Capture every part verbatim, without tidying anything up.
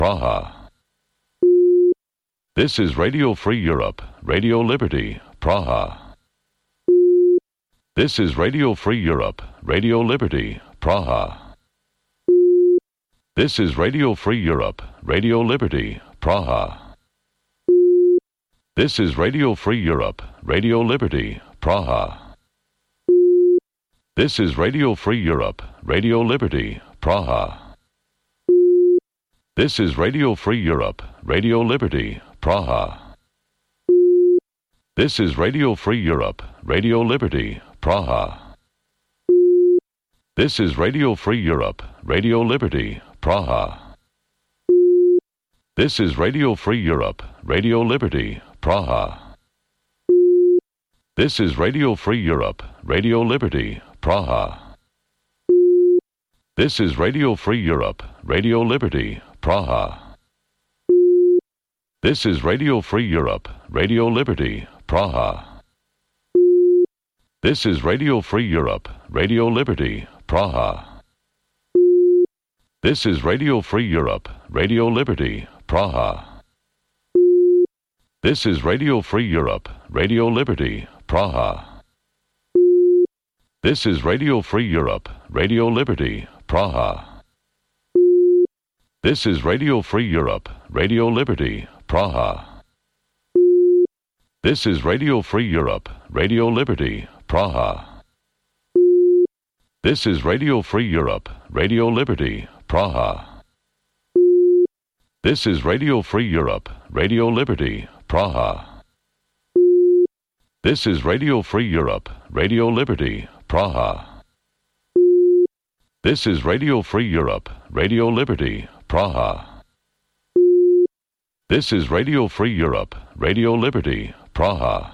Praha. This is Radio Free Europe, Radio Liberty, Praha. This is Radio Free Europe, Radio Liberty, Praha. This is Radio Free Europe, Radio Liberty, Praha. This is Radio Free Europe, Radio Liberty, Praha. This is Radio Free Europe, Radio Liberty, Praha. This is Radio Free Europe, Radio Liberty, Praha. This is Radio Free Europe, Radio Liberty, Praha. This is Radio Free Europe, Radio Liberty, Praha. This is Radio Free Europe, Radio Liberty, Praha. This is Radio Free Europe, Radio Liberty, Praha. This is Radio Free Europe, Radio Liberty, Praha. This is Radio Free Europe, Radio Liberty, Praha. This is Radio Free Europe, Radio Liberty, Praha. This is Radio Free Europe, Radio Liberty, Praha. This is Radio Free Europe, Radio Liberty, Praha. This is Radio Free Europe, Radio Liberty, Praha. This is Radio Free Europe, Radio Liberty, Praha. This is Radio Free Europe, Radio Liberty, Praha. This is Radio Free Europe, Radio Liberty, Praha. This is Radio Free Europe, Radio Liberty, Praha. This is Radio Free Europe, Radio Liberty, Praha. This is Radio Free Europe, Radio Liberty, Praha. This is Radio Free Europe, Radio Liberty, Praha.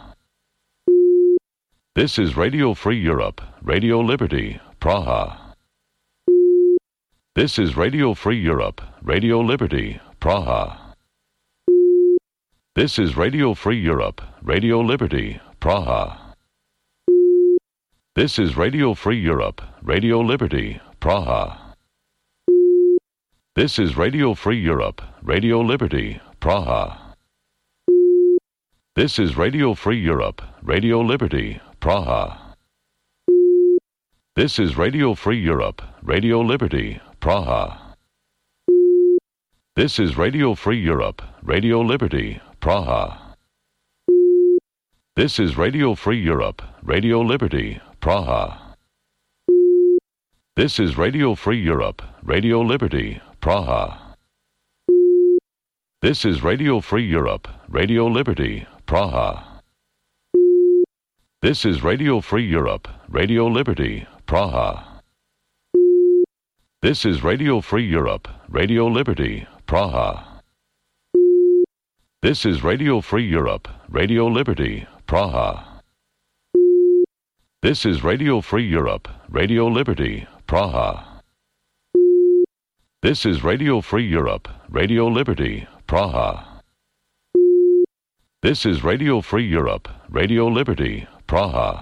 This is Radio Free Europe, Radio Liberty, Praha. This is Radio Free Europe, Radio Liberty, Praha. This is Radio Free Europe, Radio Liberty, Praha. This is Radio Free Europe, Radio Liberty, Praha. This is Radio Free Europe, Radio Liberty, Praha. This is Radio Free Europe, Radio Liberty, Praha. This is Radio Free Europe, Radio Liberty, Praha. This is Radio Free Europe, Radio Liberty, Praha. This is Radio Free Europe, Radio Liberty, Praha. This is Radio Free Europe, Radio Liberty, Praha. This is Radio Free Europe, Radio Liberty, Praha. This is Radio Free Europe, Radio Liberty, Praha. This is Radio Free Europe, Radio Liberty, Praha. This is Radio Free Europe, Radio Liberty, Praha. This is Radio Free Europe, Radio Liberty, Praha. This is Radio Free Europe, Radio Liberty, Praha. This is Radio Free Europe, Radio Liberty, Praha.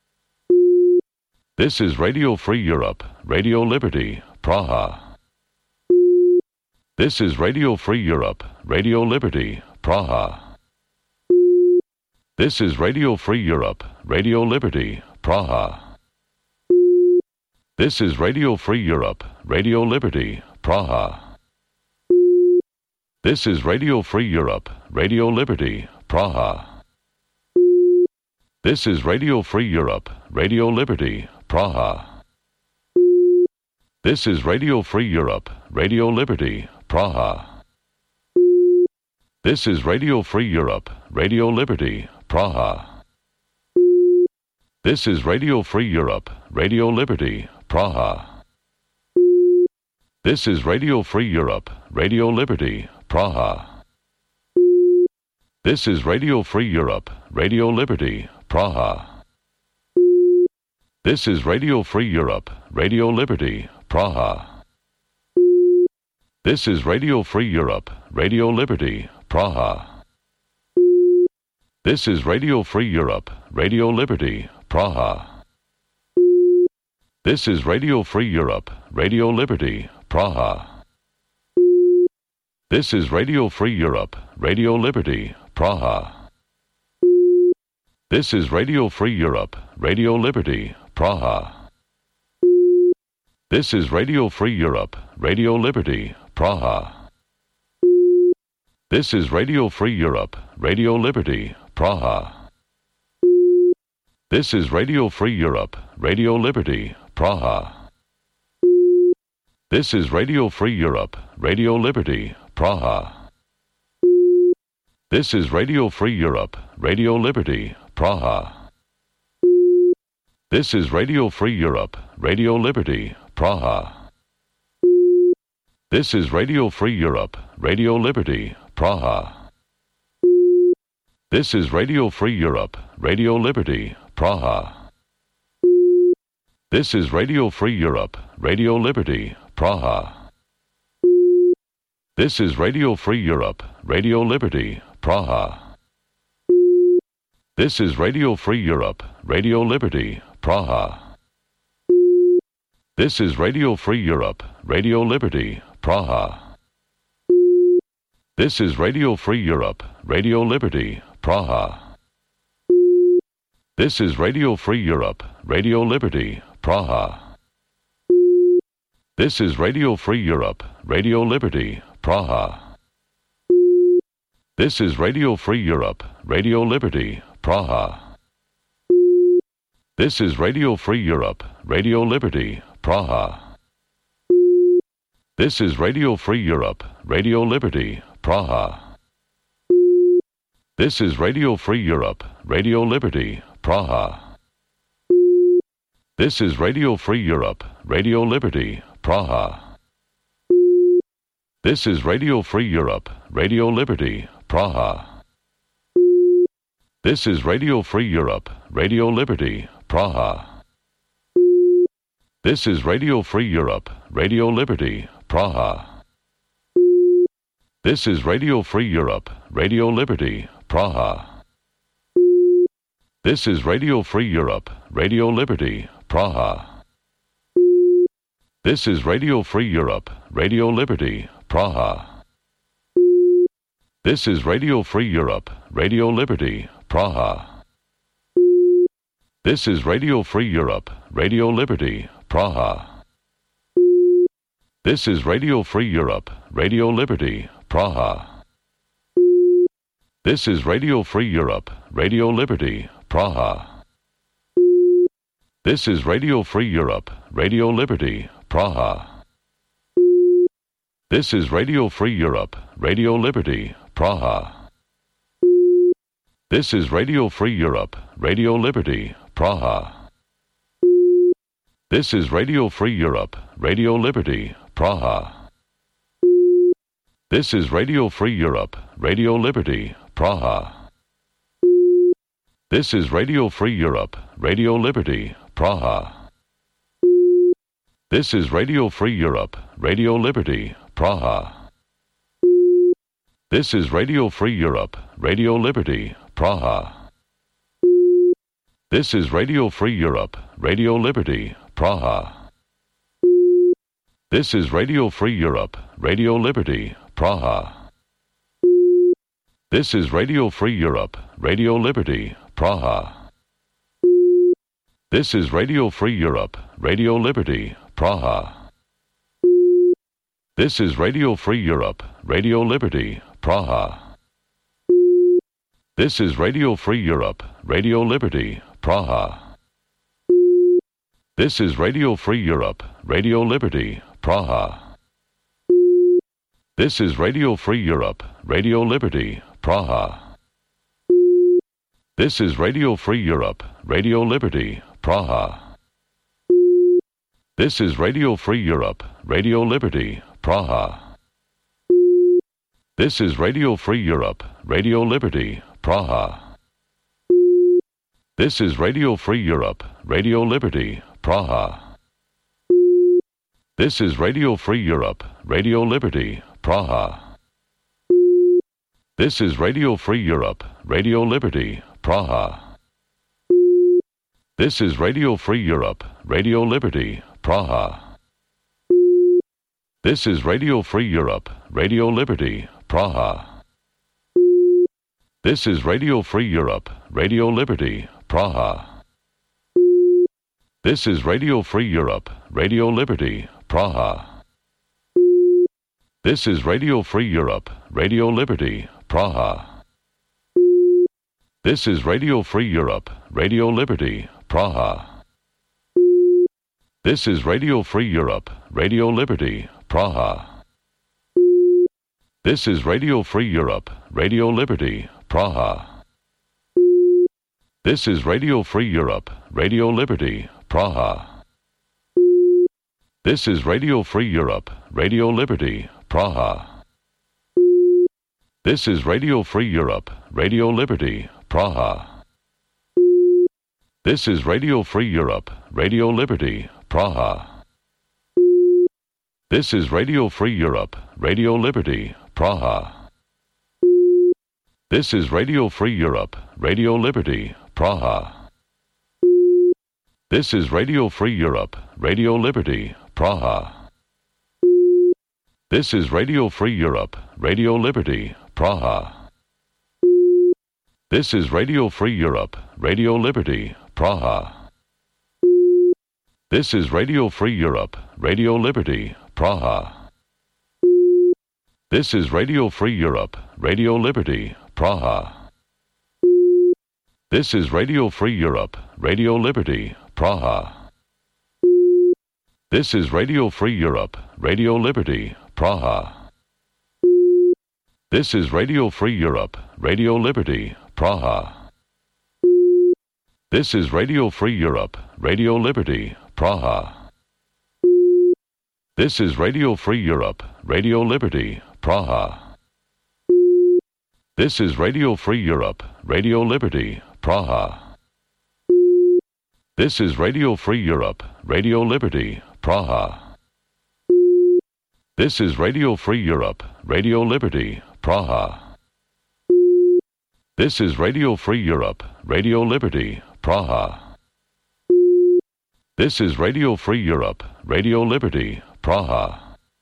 This is Radio Free Europe, Radio Liberty, Praha. This is Radio Free Europe, Radio Liberty, Praha. This is Radio Free Europe, Radio Liberty, Praha. This is Radio Free Europe, Radio Liberty, Praha. This is Radio Free Europe, Radio Liberty, Praha. This is Radio Free Europe, Radio Liberty, Praha. This is Radio Free Europe, Radio Liberty, Praha. This is Radio Free Europe, Radio Liberty, Praha. This is Radio Free Europe, Radio Liberty, Praha. This is Radio Free Europe, Radio Liberty, Praha. This is Radio Free Europe, Radio Liberty, Praha. This is Radio Free Europe, Radio Liberty, Praha. This is Radio Free Europe, Radio Liberty, Praha. This is Radio Free Europe, Radio Liberty, Praha. This is Radio Free Europe, Radio Liberty, Praha. This is Radio Free Europe, Radio Liberty, Praha. This is Radio Free Europe, Radio Liberty, Praha. This is Radio Free Europe, Radio Liberty, Praha. This is Radio Free Europe, Radio Liberty, Praha. This is Radio Free Europe, Radio Liberty, Praha. This is Radio Free Europe, Radio Liberty, Praha. This is Radio Free Europe, Radio Liberty, Praha. This is Radio Free Europe, Radio Liberty, Praha. This is Radio Free Europe, Radio Liberty, Praha. This is Radio Free Europe, Radio Liberty, Praha. This is Radio Free Europe, Radio Liberty, Praha. This is Radio Free Europe, Radio Liberty, Praha. This is Radio Free Europe, Radio Liberty, Praha. This is Radio Free Europe, Radio Liberty, Praha. This is Radio Free Europe, Radio Liberty, Praha. This is Radio Free Europe, Radio Liberty, Praha. This is Radio Free Europe, Radio Liberty, Praha. This is Radio Free Europe, Radio Liberty, Praha. This is Radio Free Europe, Radio Liberty, Praha. This is Radio Free Europe, Radio Liberty, Praha. This is Radio Free Europe, Radio Liberty, Praha. This is Radio Free Europe, Radio Liberty, Praha. This is Radio Free Europe, Radio Liberty, Praha. This is Radio Free Europe, Radio Liberty, Praha. This is Radio Free Europe, Radio Liberty, Praha. This is Radio Free Europe, Radio Liberty, Praha. This is Radio Free Europe, Radio Liberty, Praha. This is Radio Free Europe, Radio Liberty, Praha. This is Radio Free Europe, Radio Liberty, Praha. This is Radio Free Europe, Radio Liberty, Praha. This is Radio Free Europe, Radio Liberty, Praha. This is Radio Free Europe, Radio Liberty, Praha. This is Radio Free Europe, Radio Liberty, Praha. This is Radio Free Europe, Radio Liberty, Praha. This is Radio Free Europe, Radio Liberty, Praha. This is Radio Free Europe, Radio Liberty, Praha. This is Radio Free Europe, Radio Liberty, Praha. This is Radio Free Europe, Radio Liberty, Praha. This is Radio Free Europe, Radio Liberty, Praha. This is Radio Free Europe, Radio Liberty, Praha. This is Radio Free Europe, Radio Liberty, Praha. This is Radio Free Europe, Radio Liberty, Praha. This is Radio Free Europe, Radio Liberty, Praha. This is Radio Free Europe, Radio Liberty, Praha. This is Radio Free Europe, Radio Liberty, Praha. This is Radio Free Europe, Radio Liberty, Praha. This is Radio Free Europe, Radio Liberty, Praha. This is Radio Free Europe, Radio Liberty, Praha. This is Radio Free Europe, Radio Liberty, Praha. This is Radio Free Europe, Radio Liberty, Praha. This is Radio Free Europe, Radio Liberty, Praha. This is Radio Free Europe, Radio Liberty, Praha. This is Radio Free Europe, Radio Liberty, Praha. This is Radio Free Europe, Radio Liberty, Praha. This is Radio Free Europe, Radio Liberty, Praha. This is Radio Free Europe, Radio Liberty, Praha. This is Radio Free Europe, Radio Liberty, Praha. This is Radio Free Europe, Radio Liberty, Praha. This is Radio Free Europe, Radio Liberty, Praha. This is Radio Free Europe, Radio Liberty, Praha. This is Radio Free Europe, Radio Liberty, Praha. This is Radio Free Europe, Radio Liberty, Praha. This is Radio Free Europe, Radio Liberty, Praha. This is Radio Free Europe, Radio Liberty, Praha. This is Radio Free Europe, Radio Liberty, Praha. This is Radio Free Europe, Radio Liberty, Praha. This is Radio Free Europe, Radio Liberty, Praha. This is Radio Free Europe, Radio Liberty, Praha. This is Radio Free Europe, Radio Liberty, Praha. This is Radio Free Europe, Radio Liberty, Praha. This is Radio Free Europe, Radio Liberty, Praha. This is Radio Free Europe, Radio Liberty, Praha. This is Radio Free Europe, Radio Liberty, Praha. This is Radio Free Europe, Radio Liberty, Praha. This is Radio Free Europe, Radio Liberty, Praha. This is Radio Free Europe, Radio Liberty, Praha. This is Radio Free Europe, Radio Liberty, Praha. This is Radio Free Europe, Radio Liberty, Praha. This is Radio Free Europe, Radio Liberty, Praha. This is Radio Free Europe, Radio Liberty, Praha. This is Radio Free Europe, Radio Liberty, Praha. This is Radio Free Europe, Radio Liberty, Praha. This is Radio Free Europe, Radio Liberty, Praha.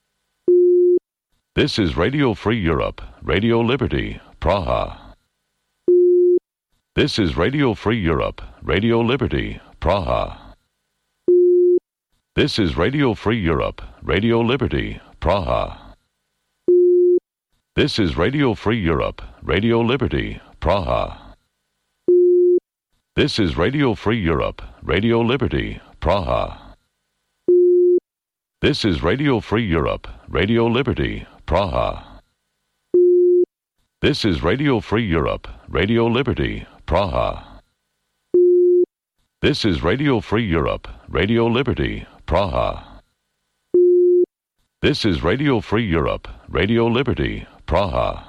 This is Radio Free Europe, Radio Liberty, Praha. This is Radio Free Europe, Radio Liberty, Praha. This is Radio Free Europe, Radio Liberty, Praha. This is Radio Free Europe, Radio Liberty, Praha. This is Radio Free Europe, Radio Liberty, Praha. This is Radio Free Europe, Radio Liberty, Praha. This is Radio Free Europe, Radio Liberty, Praha. This is Radio Free Europe, Radio Liberty, Praha. This is Radio Free Europe, Radio Liberty, Praha.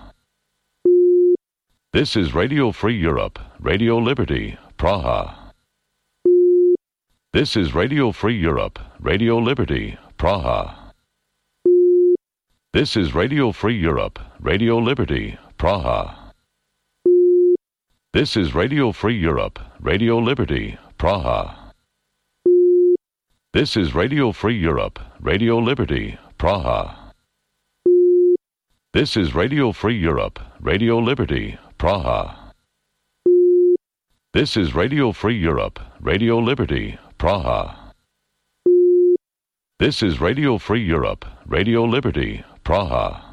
This is Radio Free Europe, Radio Liberty, Praha. This is Radio Free Europe, Radio Liberty, Praha. This is Radio Free Europe, Radio Liberty, Praha. This is Radio Free Europe, Radio Liberty, Praha. This is Radio Free Europe, Radio Liberty, Praha. This is Radio Free Europe, Radio Liberty, Praha. This is Radio Free Europe, Radio Liberty, Praha. This is Radio Free Europe, Radio Liberty, Praha.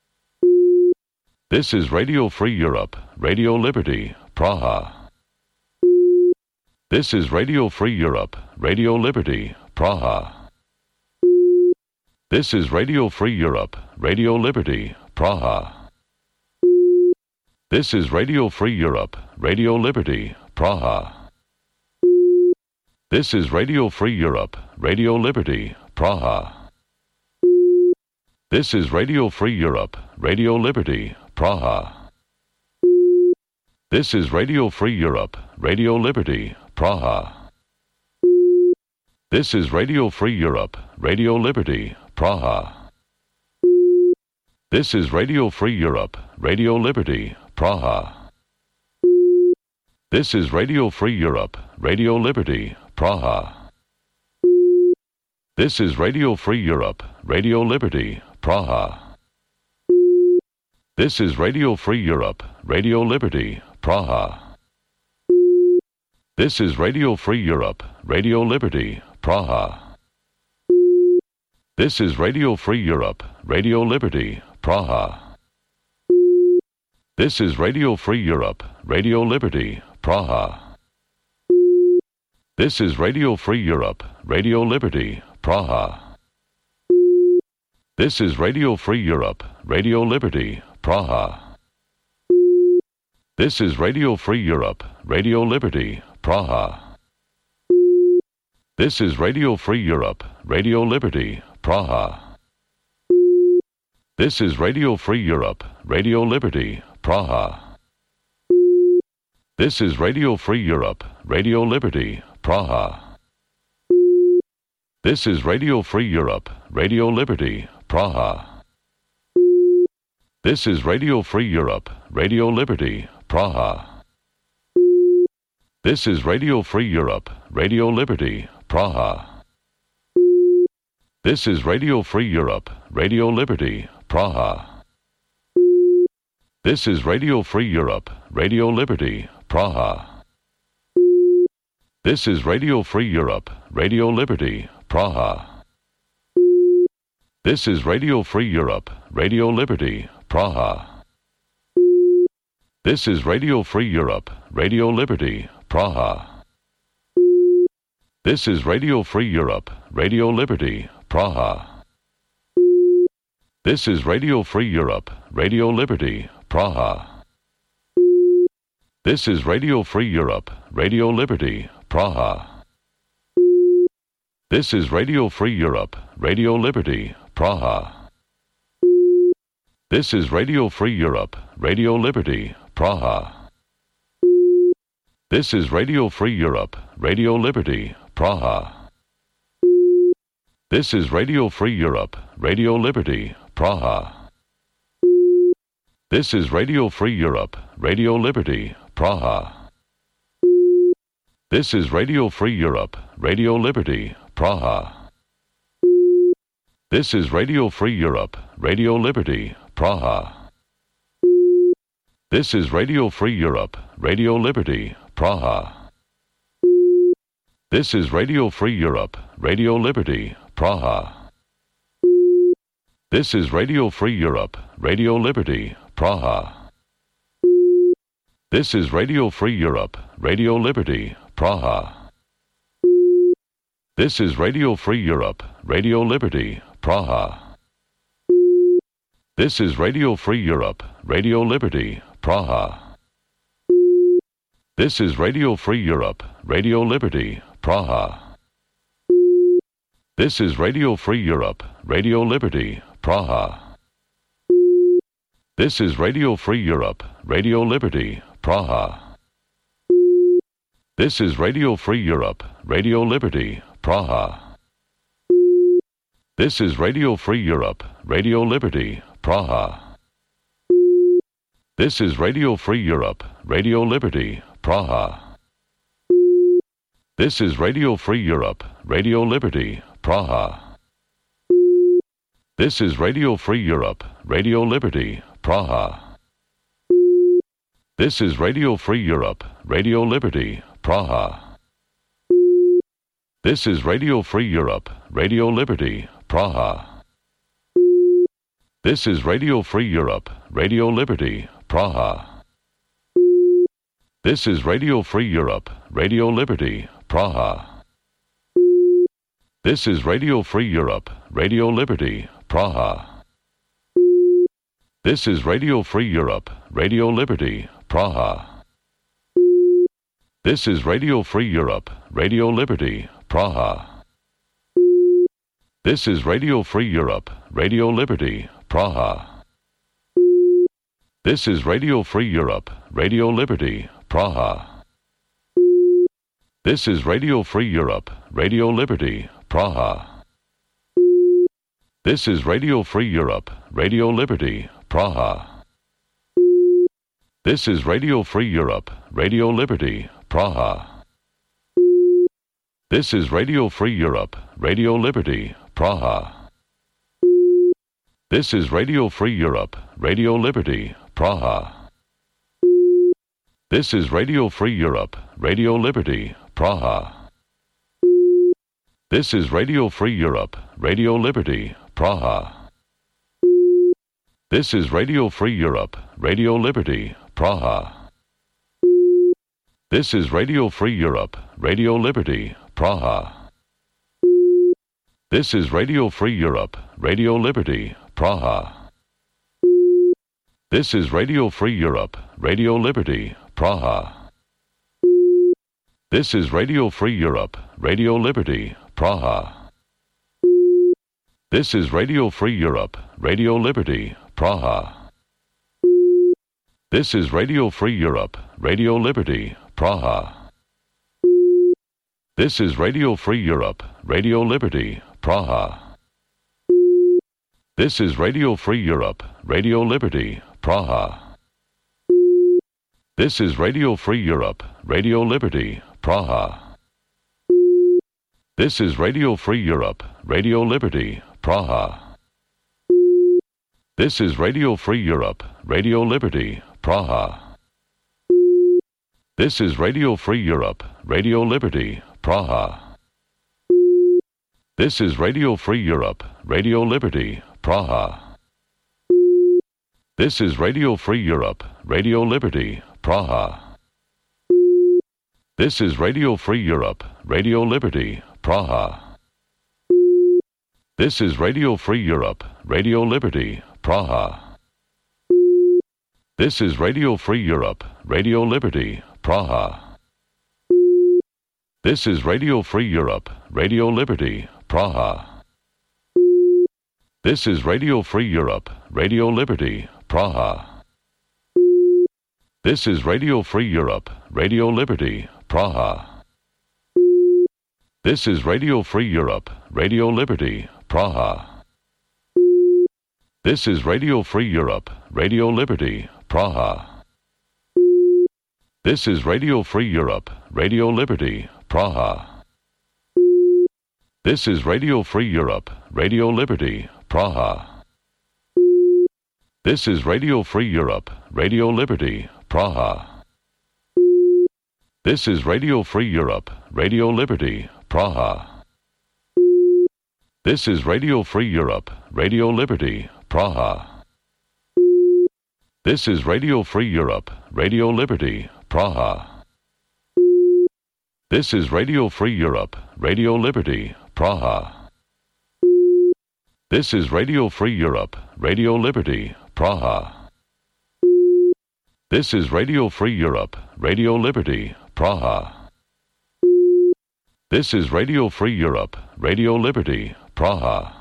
This is Radio Free Europe, Radio Liberty, Praha. This is Radio Free Europe, Radio Liberty, Praha. This is Radio Free Europe, Radio Liberty, Praha. This is Radio Free Europe, Radio Liberty, Praha. This is Radio Free Europe, Radio Liberty, Praha. This is Radio Free Europe, Radio Liberty, Praha. This is Radio Free Europe, Radio Liberty, Praha. This is Radio Free Europe, Radio Liberty, Praha. This is Radio Free Europe, Radio Liberty, Praha. This is Radio Free Europe, Radio Liberty, Praha. This is Radio Free Europe, Radio Liberty, Praha. This is Radio Free Europe, Radio Liberty, Praha. This is Radio Free Europe, Radio Liberty, Praha. This is Radio Free Europe, Radio Liberty, Praha. This is Radio Free Europe, Radio Liberty, Praha. This is Radio Free Europe, Radio Liberty, Praha. This is Radio Free Europe, Radio Liberty, Praha. This is Radio Free Europe, Radio Liberty, Praha. This is Radio Free Europe, Radio Liberty, Praha. This is Radio Free Europe, Radio Liberty, Praha. This is Radio Free Europe, Radio Liberty, Praha. This is Radio Free Europe, Radio Liberty, Praha. This is Radio Free Europe, Radio Liberty, Praha. This is Radio Free Europe, Radio Liberty, Praha. This is Radio Free Europe, Radio Liberty, Praha. This is Radio Free Europe, Radio Liberty, Praha. This is Radio Free Europe, Radio Liberty, Praha. This is Radio Free Europe, Radio Liberty, Praha. This is Radio Free Europe, Radio Liberty, Praha. This is Radio Free Europe, Radio Liberty, Praha. This is Radio Free Europe, Radio Liberty, Praha. This is Radio Free Europe, Radio Liberty, Praha. This is Radio Free Europe, Radio Liberty, Praha. This is Radio Free Europe, Radio Liberty, Praha. This is Radio Free Europe, Radio Liberty, Praha. This is Radio Free Europe, Radio Liberty, Praha. This is Radio Free Europe, Radio Liberty, Praha. This is Radio Free Europe, Radio Liberty, Praha. This is Radio Free Europe, Radio Liberty, Praha. This is Radio Free Europe, Radio Liberty, Praha. This is Radio Free Europe, Radio Liberty, Praha. This is Radio Free Europe, Radio Liberty, Praha. This is Radio Free Europe, Radio Liberty, Praha. This is Radio Free Europe, Radio Liberty, Praha. This is Radio Free Europe, Radio Liberty, Praha. This is Radio Free Europe, Radio Liberty, Praha. This is Radio Free Europe, Radio Liberty, Praha. This is Radio Free Europe, Radio Liberty, Praha. This is Radio Free Europe, Radio Liberty, Praha. This is Radio Free Europe, Radio Liberty, Praha. This is Radio Free Europe, Radio Liberty, Praha. This is Radio Free Europe, Radio Liberty, Praha. This is Radio Free Europe, Radio Liberty, Praha. This is Radio Free Europe, Radio Liberty, Praha. This is Radio Free Europe, Radio Liberty, Praha. This is Radio Free Europe, Radio Liberty, Praha. This is Radio Free Europe, Radio Liberty, Praha. This is Radio Free Europe, Radio Liberty, Praha. This is Radio Free Europe, Radio Liberty, Praha. This is Radio Free Europe, Radio Liberty, Praha. This is Radio Free Europe, Radio Liberty, Praha. This is Radio Free Europe, Radio Liberty, Praha. This is Radio Free Europe, Radio Liberty, Praha. This is Radio Free Europe, Radio Liberty, Praha. This is Radio Free Europe, Radio Liberty, Praha. This is Radio Free Europe, Radio Liberty, Praha. This is Radio Free Europe, Radio Liberty, Praha. This is Radio Free Europe, Radio Liberty, Praha. This is Radio Free Europe, Radio Liberty, Praha. This is Radio Free Europe, Radio Liberty, Praha. This is Radio Free Europe, Radio Liberty, Praha. This is Radio Free Europe, Radio Liberty, Praha. This is Radio Free Europe, Radio Liberty, Praha. This is Radio Free Europe, Radio Liberty, Praha. This is Radio Free Europe, Radio Liberty, Praha. This is Radio Free Europe, Radio Liberty, Praha. This is Radio Free Europe, Radio Liberty, Praha. This is Radio Free Europe, Radio Liberty, Praha. This is Radio Free Europe, Radio Liberty, Praha. This is Radio Free Europe, Radio Liberty, Praha. This is Radio Free Europe, Radio Liberty, Praha. This is Radio Free Europe, Radio Liberty, Praha. This is Radio Free Europe, Radio Liberty, Praha. This is Radio Free Europe, Radio Liberty, Praha. This is Radio Free Europe, Radio Liberty, Praha. This is Radio Free Europe, Radio Liberty, Praha. This is Radio Free Europe, Radio Liberty, Praha. This is Radio Free Europe, Radio Liberty, Praha. This is Radio Free Europe, Radio Liberty, Praha. This is Radio Free Europe, Radio Liberty, Praha. This is Radio Free Europe, Radio Liberty, Praha. This is Radio Free Europe, Radio Liberty, Praha. This is Radio Free Europe, Radio Liberty, Praha. This is Radio Free Europe, Radio Liberty, Praha. This is Radio Free Europe, Radio Liberty, Praha. This is Radio Free Europe, Radio Liberty, Praha. This is Radio Free Europe, Radio Liberty, Praha. This is Radio Free Europe, Radio Liberty, Praha. This is Radio Free Europe, Radio Liberty, Praha. This is Radio Free Europe, Radio Liberty, Praha. This is Radio Free Europe, Radio Liberty, Praha. This is Radio Free Europe, Radio Liberty, Praha.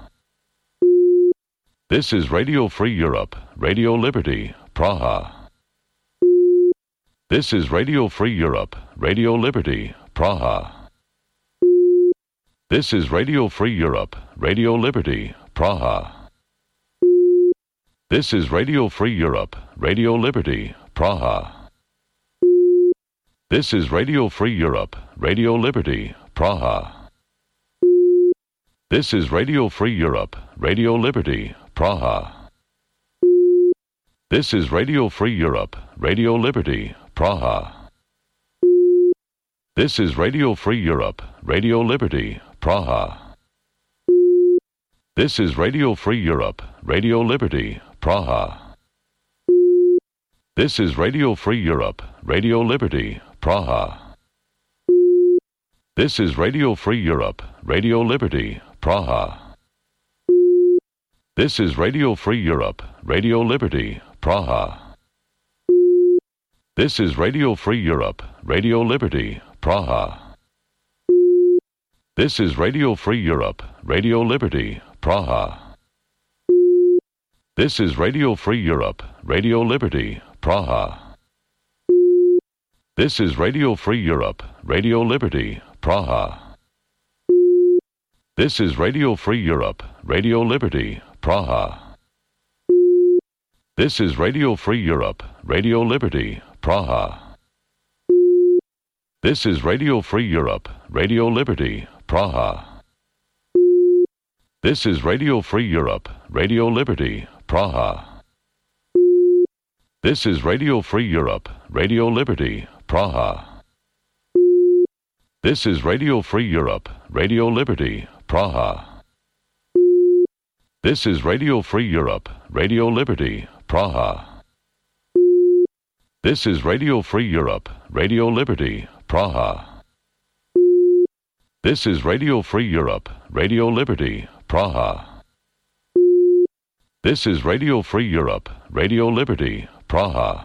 This is Radio Free Europe, Radio Liberty, Praha. This is Radio Free Europe, Radio Liberty, Praha. This is Radio Free Europe, Radio Liberty, Praha. This is Radio Free Europe, Radio Liberty, Praha. This is Radio Free Europe, Radio Liberty, Praha. This is Radio Free Europe, Radio Liberty, Praha. This is Radio Free Europe, Radio Liberty, Praha. This is Radio Free Europe, Radio Liberty, Praha. This is Radio Free Europe, Radio Liberty, Praha. This is Radio Free Europe, Radio Liberty, Praha. This is Radio Free Europe, Radio Liberty, Praha. This is Radio Free Europe, Radio Liberty, Praha. This is Radio Free Europe, Radio Liberty, Praha. This is Radio Free Europe, Radio Liberty, Praha. This is Radio Free Europe, Radio Liberty, Praha. This is Radio Free Europe, Radio Liberty, Praha. This is Radio Free Europe, Radio Liberty, Praha. This is Radio Free Europe, Radio Liberty, Praha. This is Radio Free Europe, Radio Liberty, Praha. This is Radio Free Europe, Radio Liberty, Praha. This is Radio Free Europe, Radio Liberty, Praha. This is Radio Free Europe, Radio Liberty, Praha. This is Radio Free Europe, Radio Liberty, Praha. This is Radio Free Europe, Radio Liberty, Praha. This is Radio Free Europe, Radio Liberty, Praha. This is Radio Free Europe, Radio Liberty, Praha.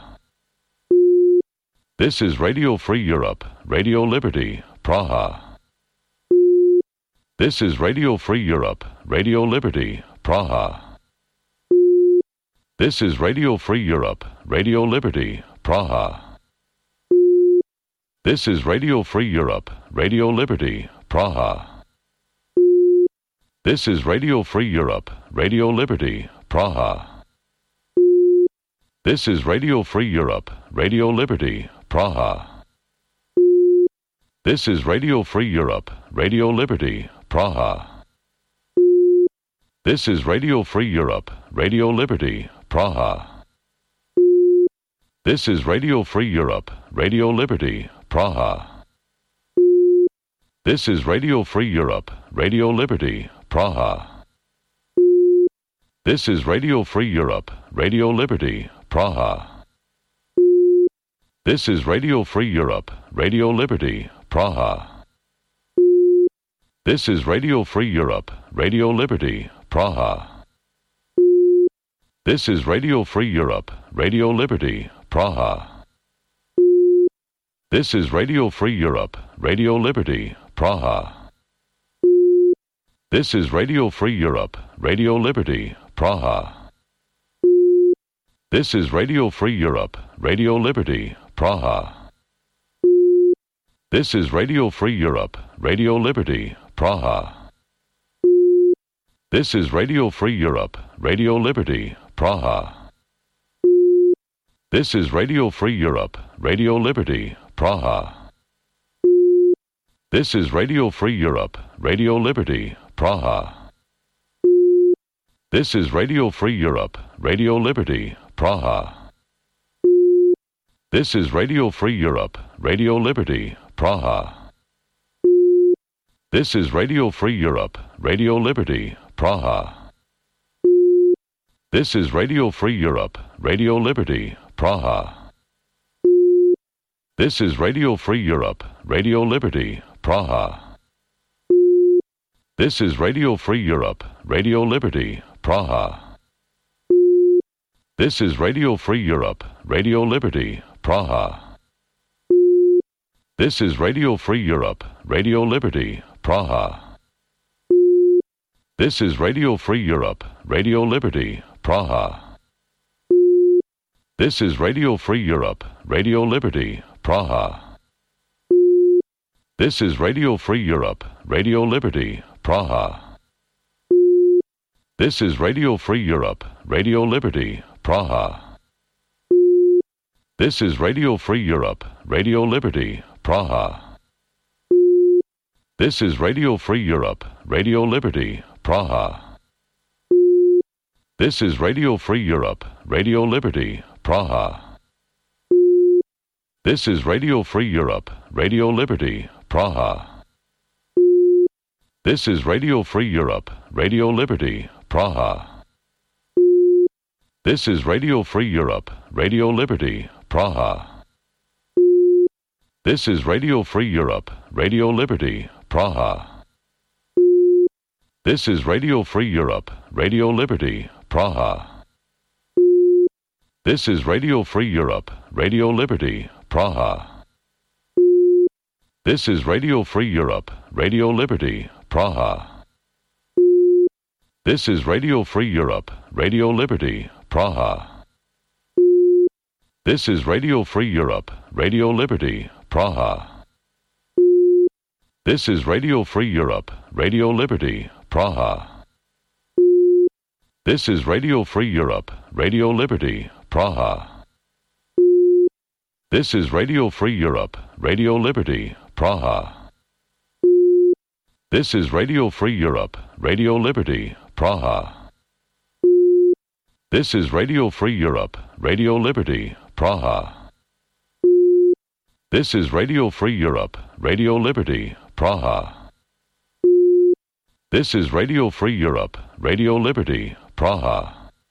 This is Radio Free Europe, Radio Liberty, Praha. This is Radio Free Europe, Radio Liberty, Praha. This is Radio Free Europe, Radio Liberty, Praha. This is Radio Free Europe, Radio Liberty, Praha. This is Radio Free Europe, Radio Liberty, Praha. This is Radio Free Europe, Radio Liberty, Praha. This is Radio Free Europe, Radio Liberty, Praha. This is Radio Free Europe, Radio Liberty, Praha. This is Radio Free Europe, Radio Liberty, Praha. This is Radio Free Europe, Radio Liberty, Praha. This is Radio Free Europe, Radio Liberty, Praha. This is Radio Free Europe, Radio Liberty, Praha. This is Radio Free Europe, Radio Liberty, Praha. This is Radio Free Europe, Radio Liberty, Praha. This is Radio Free Europe, Radio Liberty, Praha. This is Radio Free Europe, Radio Liberty, Praha. This is Radio Free Europe, Radio Liberty, Praha. This is Radio Free Europe, Radio Liberty, Praha. This is Radio Free Europe, Radio Liberty, Praha. This is Radio Free Europe, Radio Liberty, Praha. This is Radio Free Europe, Radio Liberty, Praha. This is Radio Free Europe, Radio Liberty, Praha. This is Radio Free Europe, Radio Liberty, Praha. This is Radio Free Europe, Radio Liberty, Praha. This is Radio Free Europe, Radio Liberty, Praha. This is Radio Free Europe, Radio Liberty, Praha. This is Radio Free Europe, Radio Liberty, Praha. This is Radio Free Europe, Radio Liberty, Praha. This is Radio Free Europe, Radio Liberty, Praha. This is Radio Free Europe, Radio Liberty, Praha. This is Radio Free Europe, Radio Liberty, Praha. This is Radio Free Europe, Radio Liberty, Praha. This is Radio Free Europe, Radio Liberty, Praha. This is Radio Free Europe, Radio Liberty, Praha. This is Radio Free Europe, Radio Liberty, Praha. This is Radio Free Europe, Radio Liberty, Praha. This is Radio Free Europe, Radio Liberty, Praha. This is Radio Free Europe, Radio Liberty, Praha. This is Radio Free Europe, Radio Liberty, Praha. This is Radio Free Europe, Radio Liberty, Praha. This is Radio Free Europe, Radio Liberty, Praha. This is Radio Free Europe, Radio Liberty, Praha. This is Radio Free Europe, Radio Liberty, Praha. This is Radio Free Europe, Radio Liberty, Praha. This is Radio Free Europe, Radio Liberty, Praha. This is Radio Free Europe, Radio Liberty, Praha. This is Radio Free Europe, Radio Liberty, Praha. This is Radio Free Europe, Radio Liberty, Praha. This is Radio Free Europe, Radio Liberty, Praha. This is Radio Free Europe, Radio Liberty, Praha. This is Radio Free Europe, Radio Liberty, Praha. This is Radio Free Europe, Radio Liberty, Praha.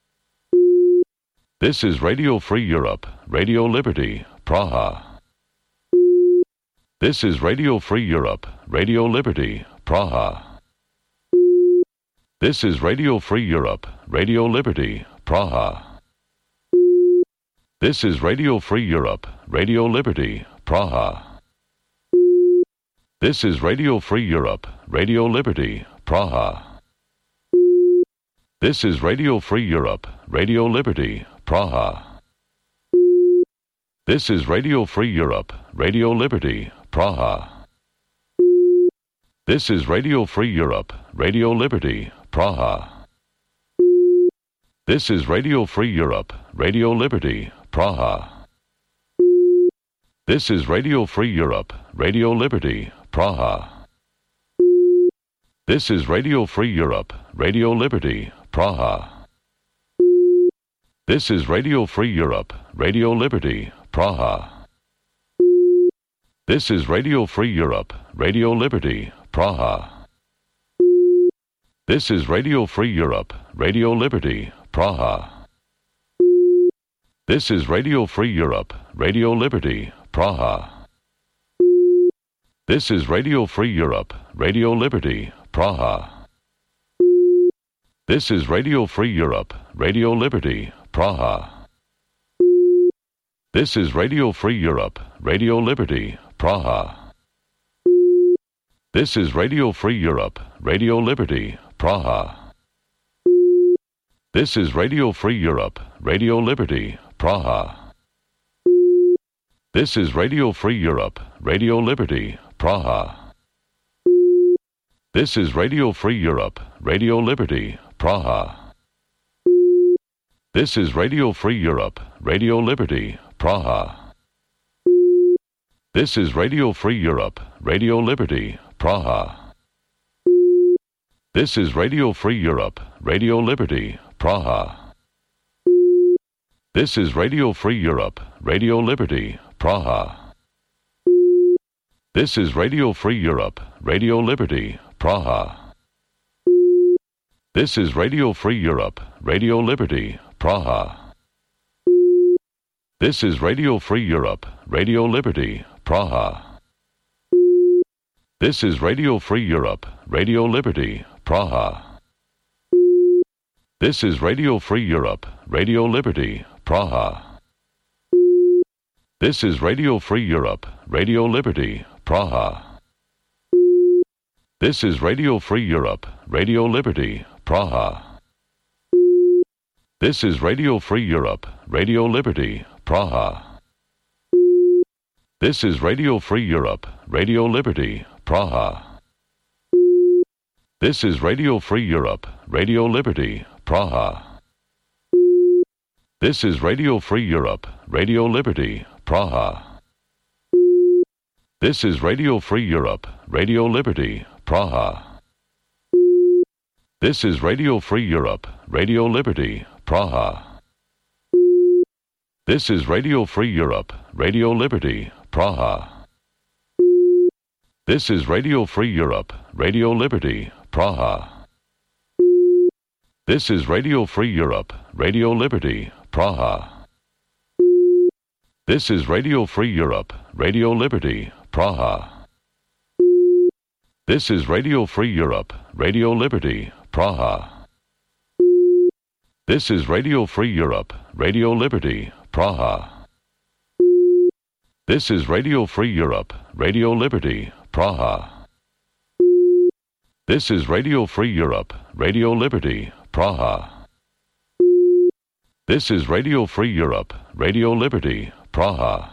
This is Radio Free Europe, Radio Liberty, Praha. This is Radio Free Europe, Radio Liberty, Praha. This is Radio Free Europe, Radio Liberty, Praha. This is Radio Free Europe, Radio Liberty, Praha. This is Radio Free Europe, Radio Liberty, Praha. This is Radio Free Europe, Radio Liberty, Praha. This is Radio Free Europe, Radio Liberty, Praha. This is Radio Free Europe, Radio Liberty, Praha. This is Radio Free Europe, Radio Liberty, Praha. This is Radio Free Europe, Radio Liberty, Praha. This is Radio Free Europe, Radio Liberty, Praha. This is Radio Free Europe, Radio Liberty, Praha. This is Radio Free Europe, Radio Liberty, Praha. This is Radio Free Europe, Radio Liberty, Praha. This is Radio Free Europe, Radio Liberty, Praha. This is Radio Free Europe, Radio Liberty, Praha. This is Radio Free Europe, Radio Liberty, Praha. This is Radio Free Europe, Radio Liberty, Praha. This is Radio Free Europe, Radio Liberty, Praha. This is Radio Free Europe, Radio Liberty, Praha. This is Radio Free Europe, Radio Liberty, Praha. This is Radio Free Europe, Radio Liberty, Praha. This is Radio Free Europe, Radio Liberty, Praha. This is Radio Free Europe, Radio Liberty, Praha. This is Radio Free Europe, Radio Liberty, Praha. This is Radio Free Europe, Radio Liberty, Praha. This is Radio Free Europe, Radio Liberty, Praha. This is Radio Free Europe, Radio Liberty, Praha. This is Radio Free Europe, Radio Liberty, Praha. This is Radio Free Europe, Radio Liberty, Praha. This is Radio Free Europe, Radio Liberty, Praha. This is Radio Free Europe, Radio Liberty, Praha. This is Radio Free Europe, Radio Liberty, Praha. This is Radio Free Europe, Radio Liberty, Praha. This is Radio Free Europe, Radio Liberty, Praha. This is Radio Free Europe, Radio Liberty, Praha. This is Radio Free Europe, Radio Liberty, Praha. This is Radio Free Europe, Radio Liberty, Praha. This is Radio Free Europe, Radio Liberty, Praha. This is Radio Free Europe, Radio Liberty, Praha. This is Radio Free Europe, Radio Liberty, Praha. This is Radio Free Europe, Radio Liberty, Praha. This is Radio Free Europe, Radio Liberty, Praha. This is Radio Free Europe, Radio Liberty, Praha. This is Radio Free Europe, Radio Liberty, Praha. This is Radio Free Europe, Radio Liberty, Praha. This is Radio Free Europe, Radio Liberty, Praha. This is Radio Free Europe, Radio Liberty, Praha.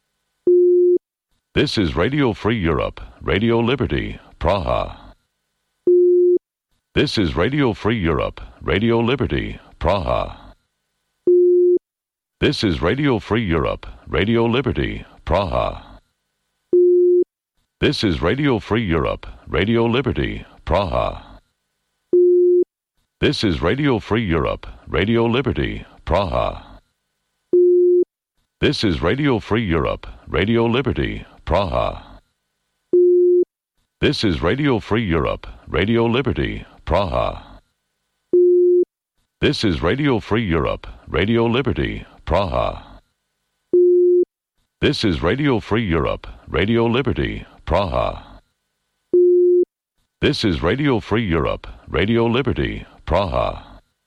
This is Radio Free Europe, Radio Liberty, Praha. This is Radio Free Europe, Radio Liberty, Praha. This is Radio Free Europe, Radio Liberty, Praha. This is Radio Free Europe, Radio Liberty, Praha. This is Radio Free Europe, Radio Liberty, Praha. This is Radio Free Europe, Radio Liberty, Praha. This is Radio Free Europe, Radio Liberty, Praha. This is Radio Free Europe, Radio Liberty, Praha. This is Radio Free Europe, Radio Liberty, Praha. This is Radio Free Europe, Radio Liberty, Praha.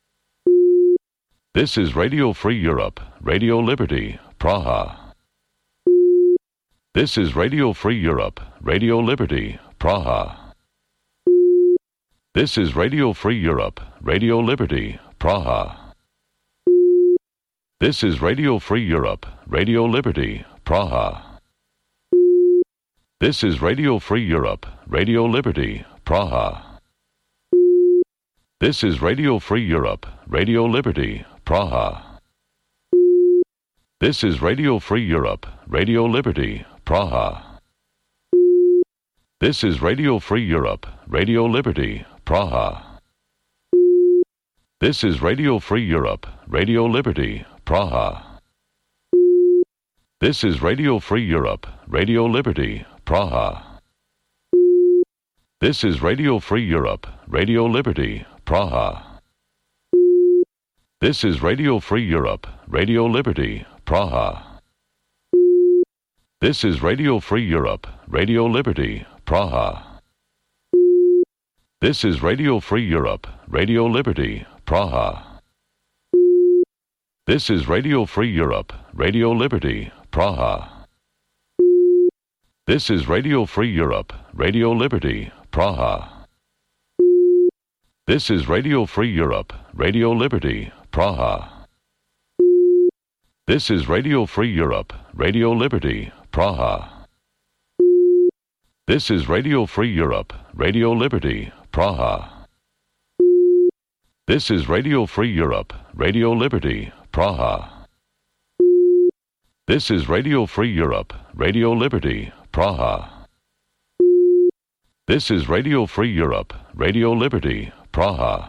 This is Radio Free Europe, Radio Liberty, Praha. This is Radio Free Europe, Radio Liberty, Praha. This is Radio Free Europe, Radio Liberty, Praha. This is Radio Free Europe, Radio Liberty, Praha. This is Radio Free Europe, Radio Liberty, Praha. This is Radio Free Europe, Radio Liberty, Praha. This is Radio Free Europe, Radio Liberty, Praha. This is Radio Free Europe, Radio Liberty, Praha. This is Radio Free Europe, Radio Liberty, Praha. This is Radio Free Europe, Radio Liberty, Praha. This is Radio Free Europe, Radio Liberty, Praha. This is Radio Free Europe, Radio Liberty, Praha. This is Radio Free Europe, Radio Liberty, Praha. This is Radio Free Europe, Radio Liberty, Praha. This is Radio Free Europe, Radio Liberty, Praha. This is Radio Free Europe, Radio Liberty, Praha. This is Radio Free Europe, Radio Liberty, Praha. This is Radio Free Europe, Radio Liberty, Praha. This is Radio Free Europe, Radio Liberty, Praha. This is Radio Free Europe, Radio Liberty, Praha. This is Radio Free Europe, Radio Liberty, Praha. This is Radio Free Europe, Radio Liberty, Praha.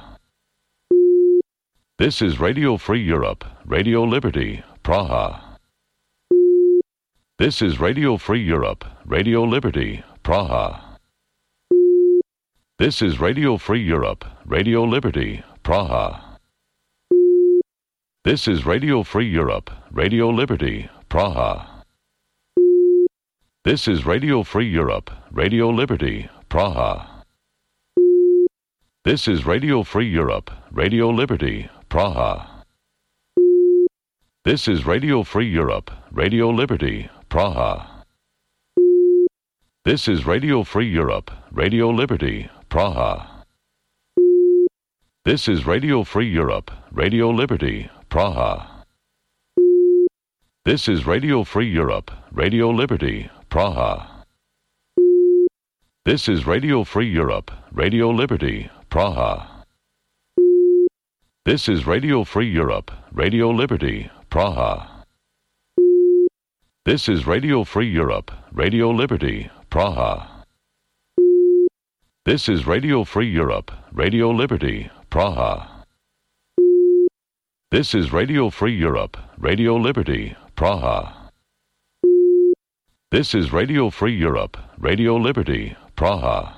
This is Radio Free Europe, Radio Liberty, Praha. This is Radio Free Europe, Radio Liberty, Praha. This is Radio Free Europe, Radio Liberty, Praha. This is Radio Free Europe, Radio Liberty, Praha. This is Radio Free Europe, Radio Liberty, Praha. This is Radio Free Europe, Radio Liberty, Praha. This is Radio Free Europe, Radio Liberty, Praha. This is Radio Free Europe, Radio Liberty, Praha. This is Radio Free Europe, Radio Liberty, Praha. This is Radio Free Europe, Radio Liberty, Praha. This is Radio Free Europe, Radio Liberty, Praha. This is Radio Free Europe, Radio Liberty, Praha. This is Radio Free Europe, Radio Liberty, Praha. This is Radio Free Europe, Radio Liberty, Praha. This is Radio Free Europe, Radio Liberty, Praha. This is Radio Free Europe, Radio Liberty, Praha.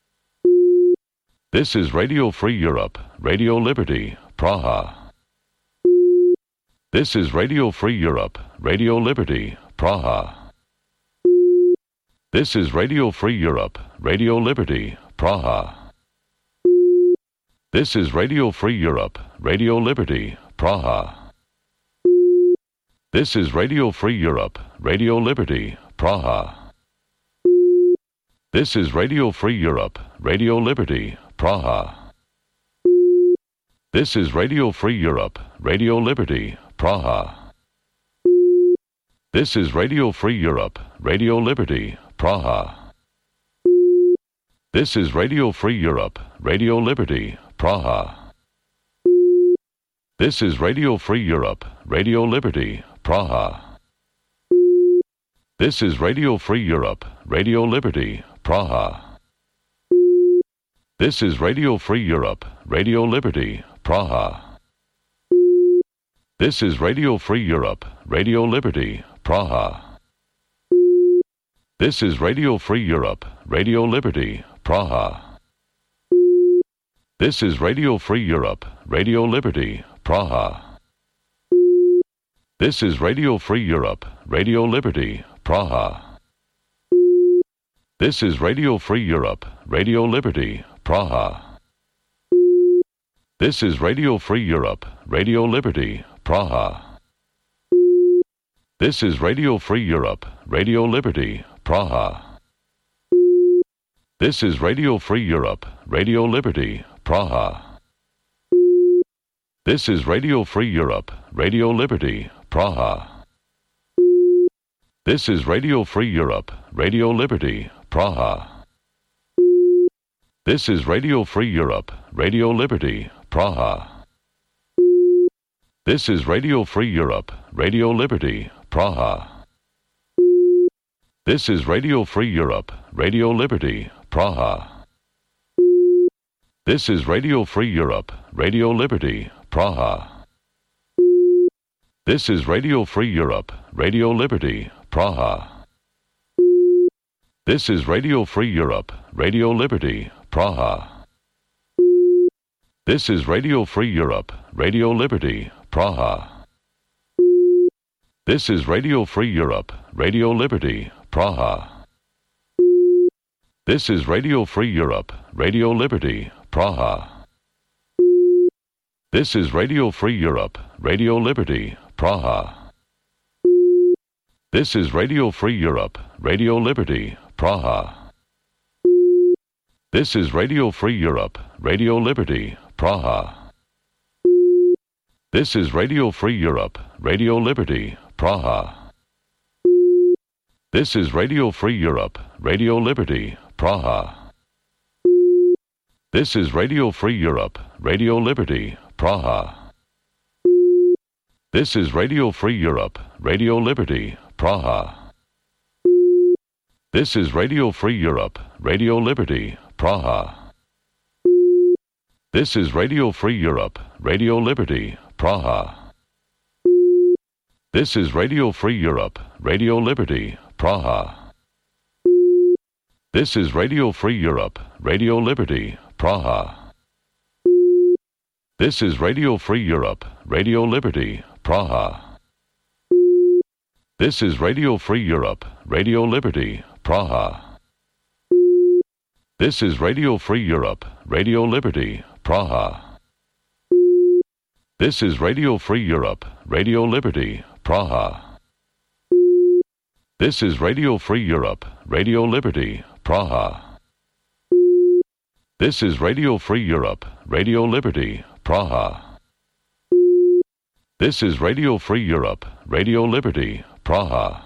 This is Radio Free Europe, Radio Liberty, Praha. This is Radio Free Europe, Radio Liberty, Praha. This is Radio Free Europe, Radio Liberty, Praha. This is Radio Free Europe, Radio Liberty, Praha. This is Radio Free Europe, Radio Liberty, Praha. This is Radio Free Europe, Radio Liberty, Praha. This is Radio Free Europe, Radio Liberty, Praha. This is Radio Free Europe, Radio Liberty, Praha. This is Radio Free Europe, Radio Liberty, Praha. This is Radio Free Europe, Radio Liberty, Praha. This is Radio Free Europe, Radio Liberty, Praha. This is Radio Free Europe, Radio Liberty, Praha. This is Radio Free Europe, Radio Liberty, Praha. This is Radio Free Europe, Radio Liberty, Praha. This is Radio Free Europe, Radio Liberty, Praha. This is Radio Free Europe, Radio Liberty, Praha. This is Radio Free Europe, Radio Liberty, Praha. This is Radio Free Europe, Radio Liberty, Praha. This is Radio Free Europe, Radio Liberty, Praha. This is Radio Free Europe, Radio Liberty, Praha. This is Radio Free Europe, Radio Liberty, Praha. This is Radio Free Europe, Radio Liberty, Praha. This is Radio Free Europe, Radio Liberty, Praha. This is Radio Free Europe, Radio Liberty, Praha. This is Radio Free Europe, Radio Liberty, Praha. This is Radio Free Europe, Radio Liberty, Praha. This is Radio Free Europe, Radio Liberty, Praha. This is Radio Free Europe, Radio Liberty, Praha. This is Radio Free Europe, Radio Liberty, Praha. This is Radio Free Europe, Radio Liberty, Praha. This is Radio Free Europe, Radio Liberty, Praha. This is Radio Free Europe, Radio Liberty, Praha. This is Radio Free Europe, Radio Liberty, Praha. This is Radio Free Europe, Radio Liberty, Praha. This is Radio Free Europe, Radio Liberty, Praha. This is Radio Free Europe, Radio Liberty, Praha. This is Radio Free Europe, Radio Liberty, Praha. This is Radio Free Europe, Radio Liberty, Praha. This is Radio Free Europe, Radio Liberty, Praha. This is Radio Free Europe, Radio Liberty, Praha. This is Radio Free Europe, Radio Liberty, Praha. This is Radio Free Europe, Radio Liberty, Praha. This is Radio Free Europe, Radio Liberty, Praha. This is Radio Free Europe, Radio Liberty, Praha. This is Radio Free Europe, Radio Liberty, Praha. This is Radio Free Europe, Radio Liberty, Praha. This is Radio Free Europe, Radio Liberty, Praha. This is Radio Free Europe, Radio Liberty, Praha. This is Radio Free Europe, Radio Liberty, Praha.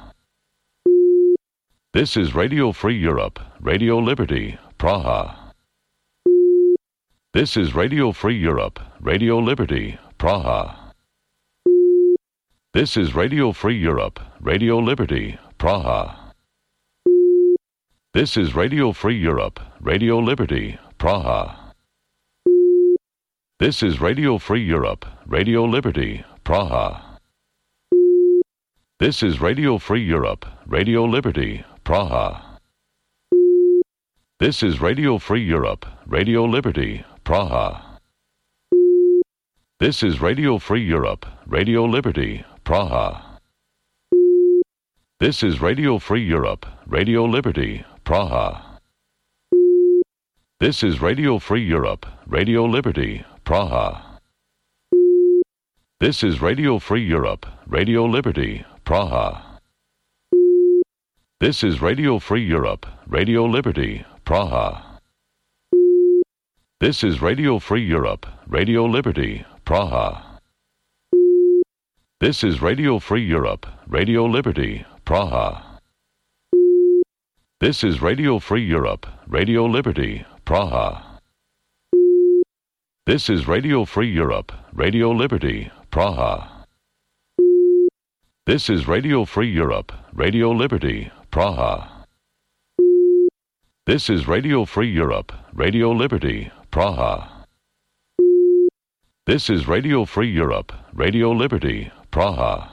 This is Radio Free Europe, Radio Liberty, Praha. This is Radio Free Europe, Radio Liberty, Praha. This is Radio Free Europe, Radio Liberty, Praha. This is Radio Free Europe, Radio Liberty, Praha. This is Radio Free Europe, Radio Liberty, Praha. This is Radio Free Europe, Radio Liberty, Praha. This is Radio Free Europe, Radio Liberty, Praha. This is Radio Free Europe, Radio Liberty, Praha. This is Radio Free Europe, Radio Liberty, Praha. This is Radio Free Europe, Radio Liberty, Praha. This is Radio Free Europe, Radio Liberty, Praha. This is Radio Free Europe, Radio Liberty, Praha. This is Radio Free Europe, Radio Liberty, Praha. This is Radio Free Europe, Radio Liberty, Praha. This is Radio Free Europe, Radio Liberty, Praha. This is Radio Free Europe, Radio Liberty, Praha. This is Radio Free Europe, Radio Liberty, Praha. This is Radio Free Europe, Radio Liberty, Praha. This is Radio Free Europe, Radio Liberty, Praha.